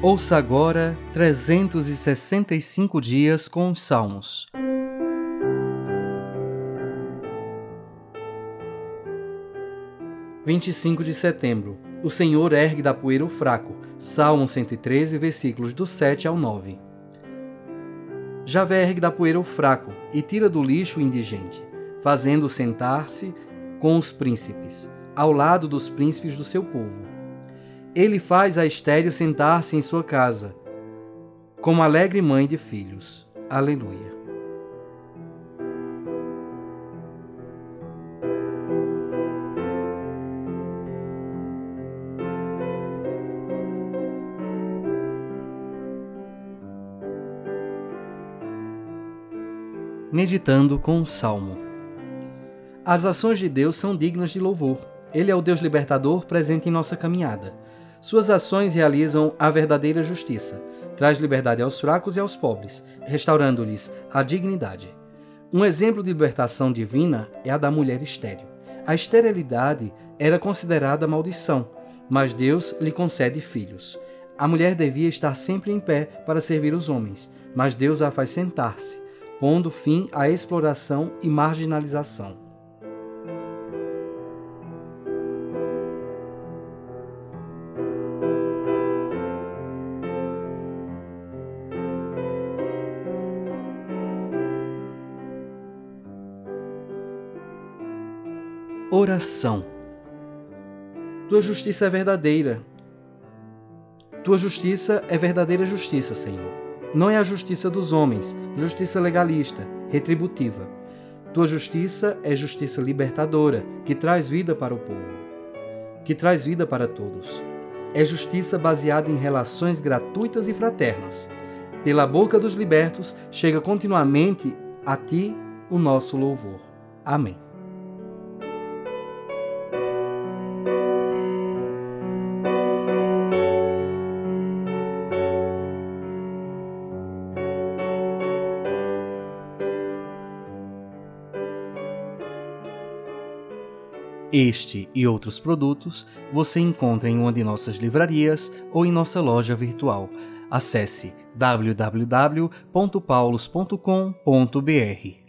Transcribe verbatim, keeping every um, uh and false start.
Ouça agora trezentos e sessenta e cinco dias com os Salmos. vinte e cinco de setembro. O Senhor ergue da poeira o fraco. Salmo cento e treze, versículos do sete ao nove. Javé ergue da poeira o fraco e tira do lixo o indigente, fazendo-o sentar-se com os príncipes, ao lado dos príncipes do seu povo. Ele faz a estéril sentar-se em sua casa, como alegre mãe de filhos. Aleluia. Meditando com o Salmo. As ações de Deus são dignas de louvor. Ele é o Deus libertador presente em nossa caminhada. Suas ações realizam a verdadeira justiça, traz liberdade aos fracos e aos pobres, restaurando-lhes a dignidade. Um exemplo de libertação divina é a da mulher estéril. A esterilidade era considerada maldição, mas Deus lhe concede filhos. A mulher devia estar sempre em pé para servir os homens, mas Deus a faz sentar-se, pondo fim à exploração e marginalização. Oração. Tua justiça é verdadeira. Tua justiça é verdadeira justiça, Senhor. Não é a justiça dos homens, justiça legalista, retributiva. Tua justiça é justiça libertadora, que traz vida para o povo, que traz vida para todos. É justiça baseada em relações gratuitas e fraternas. Pela boca dos libertos, chega continuamente a Ti o nosso louvor. Amém. Este e outros produtos você encontra em uma de nossas livrarias ou em nossa loja virtual. Acesse w w w ponto paulos ponto com ponto b r.